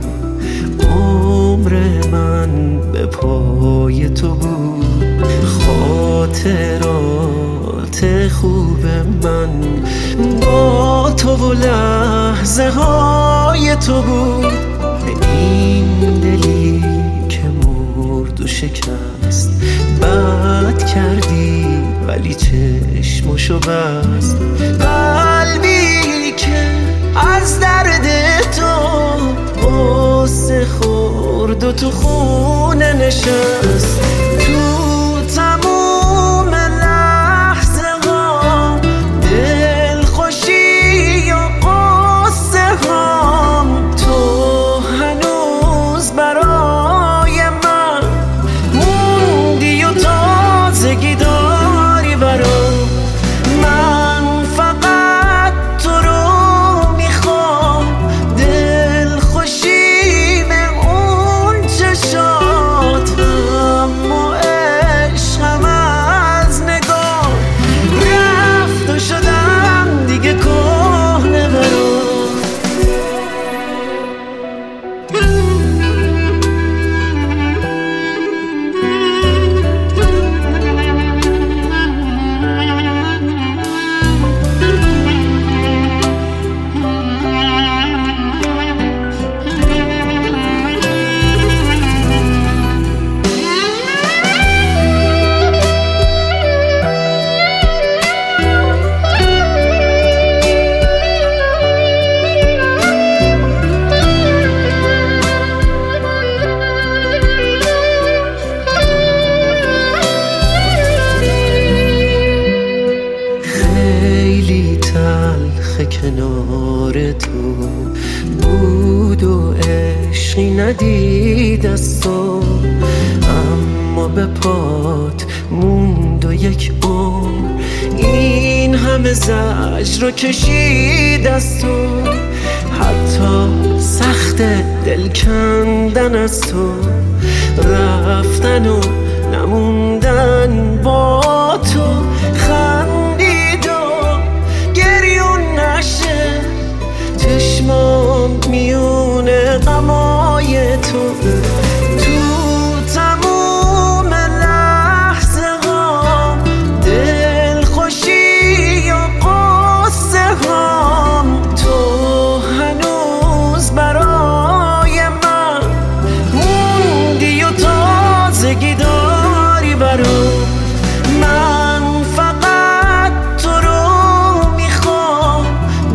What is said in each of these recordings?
عمر من به پای تو بود، خاطرات خوب من با تو و لحظه های تو بود. این دلی که مرد و شکست، بد کردی ولی چشمشو بست. قلبی که از درد تو غصه خورد و تو خونه نشست. تو تموم لحظه ها دلخوشی و غصه ها، تو هنوز برای من موندی و تازگی داری برام. من فقط تو رو میخوام، دلخوشی به اون چشات، اما عشقم از نگاه رفت و شدم دیگه کهنه برام. کنار تو بود و عشقی ندید از تو، اما به پات موند و یک عمر این همه زجر رو کشید از تو. حتی سخت دل کندن از تو، رفتن و نموندن با تو، خندید و گریون نشه چشمام میونه غمای تو. تو تموم لحظه ها دلخوشی و غصه ها، تو هنوز برای من موندی و تازگی داری برام. من فقط تو رو میخوام،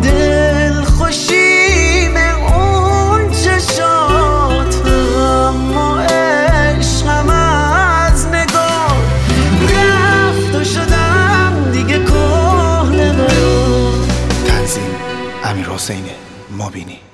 دلخوشی به اون چشات، اما عشقم از نگاه رفت و شدم دیگه کهنه برام. تنظیم: امیرحسین مابینی.